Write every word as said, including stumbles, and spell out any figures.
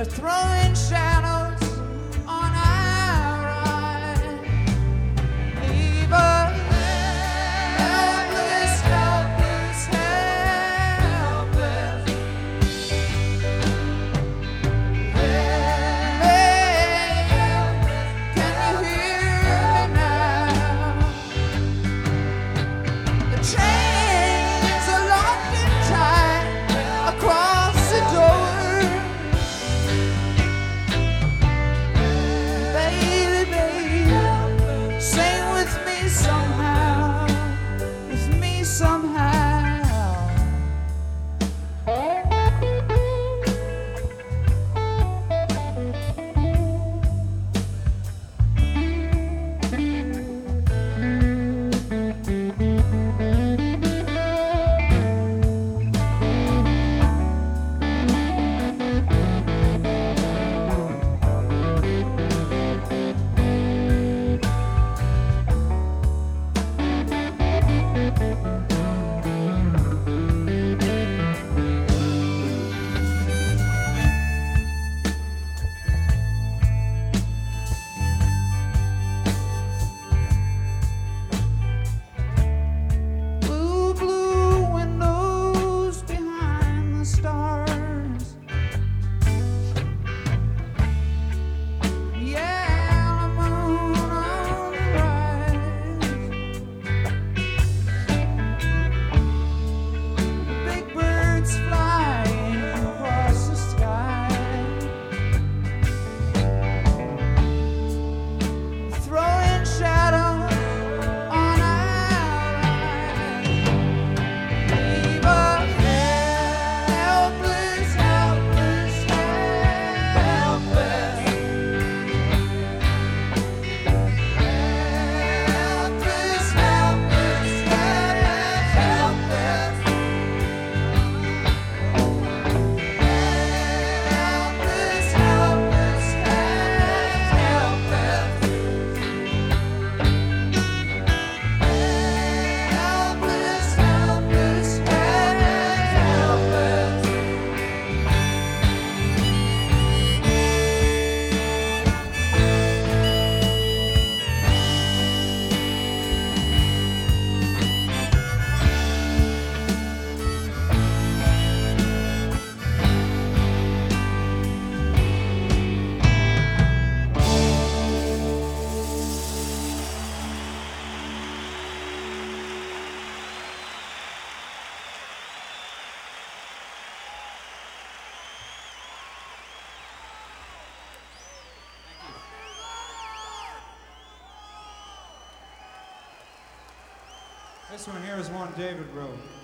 They're throwing shadows on our eyes. Leave us helpless, helpless, helpless. Hey, can you hear me now? The chains are locked and tight across the door. Baby, baby, sing with me somehow, with me somehow. Blue, blue windows behind the stars. Yeah, the moon on the rise. The big birds flying across the sky. Throwing shadows on our eyes. Leave us helpless, helpless, helpless. Helpless, helpless, helpless, helpless. Helpless, helpless, helpless. Helpless, helpless, helpless. This one here is one David wrote.